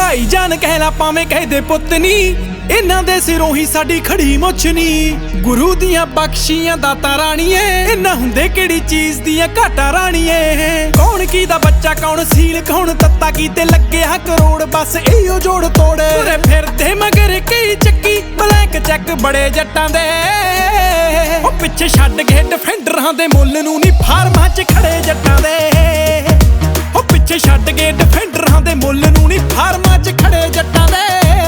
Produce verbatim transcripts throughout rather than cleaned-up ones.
भाई जान कहला पावे कहदे पुत नी, इन्हां दे सिरों ही साडी खड़ी मुछ नी। गुरु दियां बख्शियां दाता राणीए, इन्हां हुंदे किहड़ी चीज दियां घाटा राणीए। कौन की दा बच्चा कौन सील कौन तत्ता की ते लग्गिया करोड़, बस इहो जोड़ तोड़े तुरे फिरदे मगर कई चक्की ब्लैक चैक बड़े जट्टां दे। ओ पिछे छड्ड के डिफेंडरां दे मुੱਲ नूं नी फार्मां च खड़े जट्टां दे। ओ पिछे छड्ड के डिफेंडरां दे मुੱਲ नूं नी फार्मां च खड़े जट्टां दे।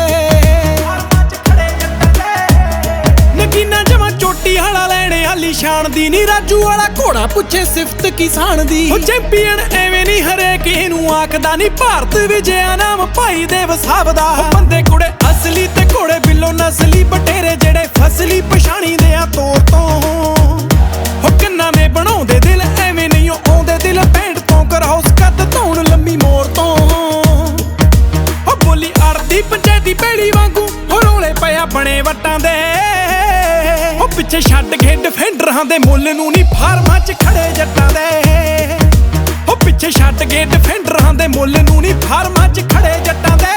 नगीना जमा चोटी हाला लैणे हाली शान दी नी, राजू वाला घोड़ा पुछे सिफत किसान दी। ओ चैंपीयन एवें नी हरेक इहनूं आखदा नी, भारत विजया नाम भाई दे वसाब दा। बंदे कुड़े असली ते घोड़े बिल्लो नसली, बटेरे जेड़े फसली पछाणी दे आ तौर तो। हो कन्ना ने बनाउंदे दिल एवें नहीं आउंदे दिल, पैंट तो कराओ कद धौण लम्मी मोर तो। हो बोली अड़दी पंचायती पैड़ी वांगू, हो रोले पिया बने वट्टां दे। हो पिछे छड्ड के डिफेंडरां दे मुੱਲ नूं नी फार्मां च खड़े जट्टां दे। हो पिछे छड्ड के डिफेंडरां दे मुੱਲ नूं नी फार्मां च खड़े जट्टां दे।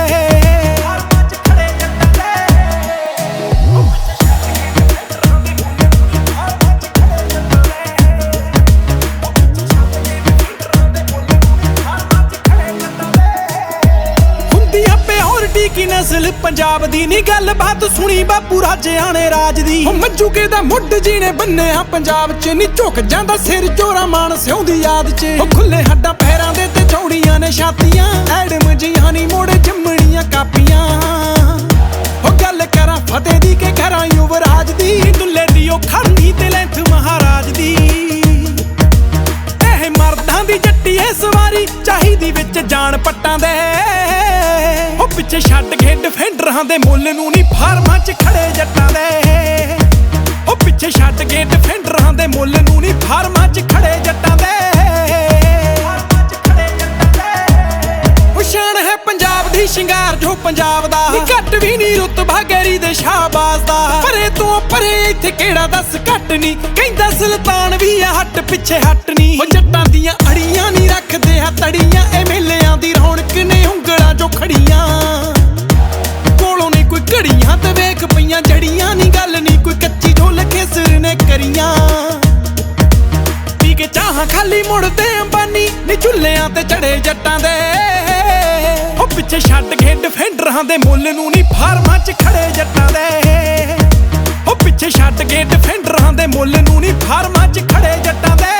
की नस्ल पंजाब दी नी गल बात सुनी बापू राजियां ने राज दी। मजूके दा मुੱਢ जी ने बन्निया पंजाब च नी, झुक जांदा सिर जोरा मान सिउं दी याद च। खुले हड्डां पैरां दे ते चौड़ियां ने छातियां, एडम जिहां नी मोड़े जम्मणियां कापियां। हो गल करां फतेह दी के करां युवराज दी, दुल्ले दी ओ खड़नी ते लैंथ महाराज दी। एह मर्दां दी जट्टी ए सवारी चाहीदी विच जान पट्टां दे। हो पिछे छड्ड के डिफेंडरां दे मुੱਲ नूं नी फार्मां च खड़े जट्टां दे। हो पिछे छड्ड के डिफेंडरां दे मुੱਲ नूं नी फार्मां च खड़े जट्टां दे। ओ शान है पंजाब दी शिंगार जो पंजाब दा, घट भी नी रुतबा गैरी दे शाहबाज दा। परे तो परे इत्थे केड़ा दस घट नी, कहंदा सुल्तान भी आ हट पिछे हट नी। ओ जट्टां दियां अड़ियां नी रखदे आ तड़ियां, ए मेलियां दी रौनक ने ਉਂਗਲਾਂ जो खड़ियां। कोलों नी कोई घड़ियां ते वेख पईयां जड़ियां नी, गल नी कोई कच्ची जो लखे सिर ने करियां। पी के चाहां खाली मुड़दे अंबानी नी, झुल्लियां ते चढ़े जट्टां दे। हो पिछे छड्ड के डिफेंडरां दे मुੱਲ नूं नी फार्मां च खड़े जट्टां दे। हो पिछे छड्ड के डिफेंडरां दे मुੱਲ नूं नी फार्मां च खड़े जट्टां दे।